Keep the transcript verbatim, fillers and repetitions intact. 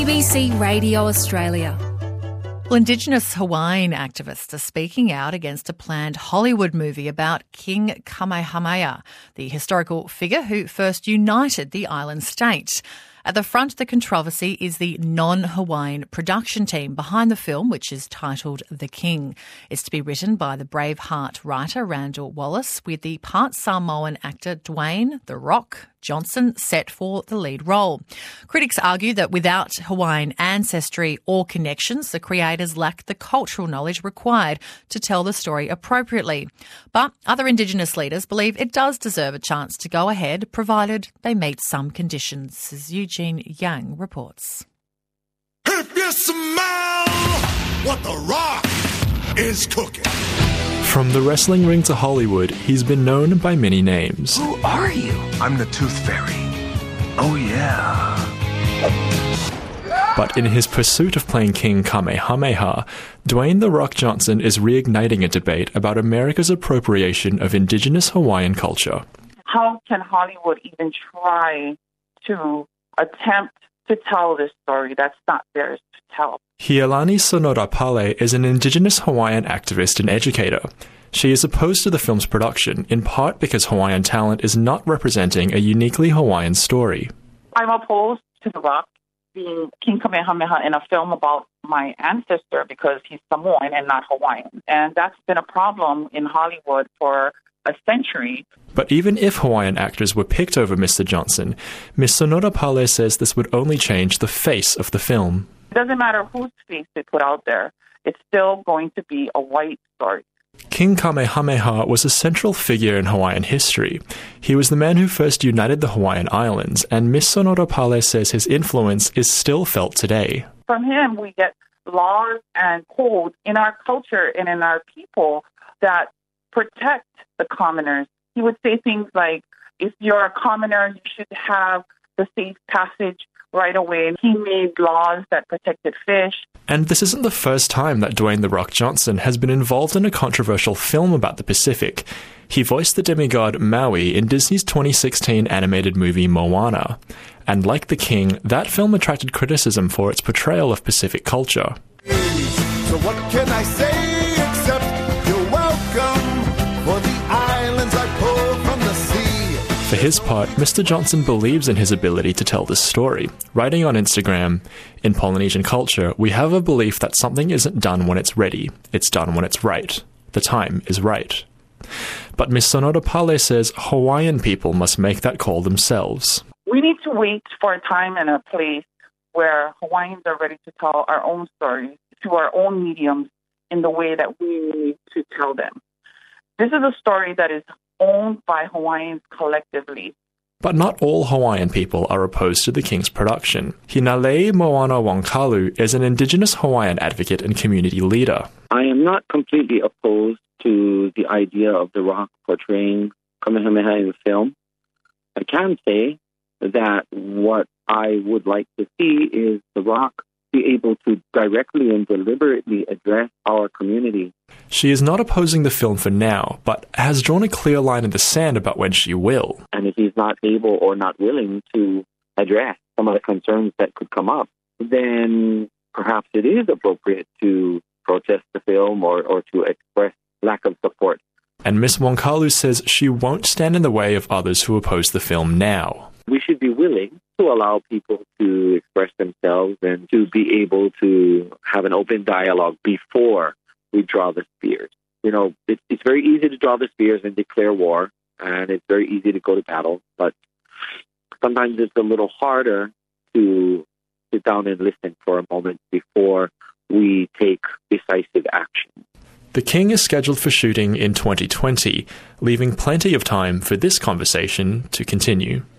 B C Radio Australia. Well, Indigenous Hawaiian activists are speaking out against a planned Hollywood movie about King Kamehameha, the historical figure who first united the island state. At the front of the controversy is the non-Hawaiian production team behind the film, which is titled The King. It's to be written by the Braveheart writer Randall Wallace, with the part Samoan actor Dwayne "The Rock" Johnson set for the lead role. Critics argue that without Hawaiian ancestry or connections, the creators lack the cultural knowledge required to tell the story appropriately. But other Indigenous leaders believe it does deserve a chance to go ahead, provided they meet some conditions, as Eugene Young reports. If you smell what The Rock is cooking. From the wrestling ring to Hollywood, he's been known by many names. Who are you? I'm the Tooth Fairy. Oh, yeah. But in his pursuit of playing King Kamehameha, Dwayne "The Rock" Johnson is reigniting a debate about America's appropriation of Indigenous Hawaiian culture. How can Hollywood even try to attempt to tell this story that's not theirs to tell? Hialani Sonora Pale is an Indigenous Hawaiian activist and educator. She is opposed to the film's production, in part because Hawaiian talent is not representing a uniquely Hawaiian story. I'm opposed to The Rock being King Kamehameha in a film about my ancestor because he's Samoan and not Hawaiian. And that's been a problem in Hollywood for a century. But even if Hawaiian actors were picked over Mister Johnson, Miz Sonora Pale says this would only change the face of the film. It doesn't matter whose face they put out there. It's still going to be a white story. King Kamehameha was a central figure in Hawaiian history. He was the man who first united the Hawaiian Islands, and Miz Sonora Pale says his influence is still felt today. From him, we get laws and codes in our culture and in our people that protect the commoners. He would say things like, if you're a commoner, you should have the safe passage right away. He made laws that protected fish. And this isn't the first time that Dwayne "The Rock" Johnson has been involved in a controversial film about the Pacific. He voiced the demigod Maui in Disney's twenty sixteen animated movie Moana. And like The King, that film attracted criticism for its portrayal of Pacific culture. So what can I say except you're welcome for the islands I pulled from the sea. For his part, Mister Johnson believes in his ability to tell this story, writing on Instagram, "In Polynesian culture, we have a belief that something isn't done when it's ready, it's done when it's right. The time is right." But Miz Sonora Pale says Hawaiian people must make that call themselves. We need to wait for a time and a place where Hawaiians are ready to tell our own stories to our own mediums in the way that we need to tell them. This is a story that is owned by Hawaiians collectively. But not all Hawaiian people are opposed to the King's production. Hinalei Moana Wangkalu is an Indigenous Hawaiian advocate and community leader. I am not completely opposed to the idea of The Rock portraying Kamehameha in the film. I can say that what I would like to see is The Rock be able to directly and deliberately address our community. She is not opposing the film for now, but has drawn a clear line in the sand about when she will. And if he's not able or not willing to address some of the concerns that could come up, then perhaps it is appropriate to protest the film or, or to express lack of support. And Miz Wangkalu says she won't stand in the way of others who oppose the film now. We should be willing to allow people to express themselves and to be able to have an open dialogue before we draw the spears. You know, it, it's very easy to draw the spears and declare war, and it's very easy to go to battle, but sometimes it's a little harder to sit down and listen for a moment before we take decisive action. The King is scheduled for shooting in twenty twenty, leaving plenty of time for this conversation to continue.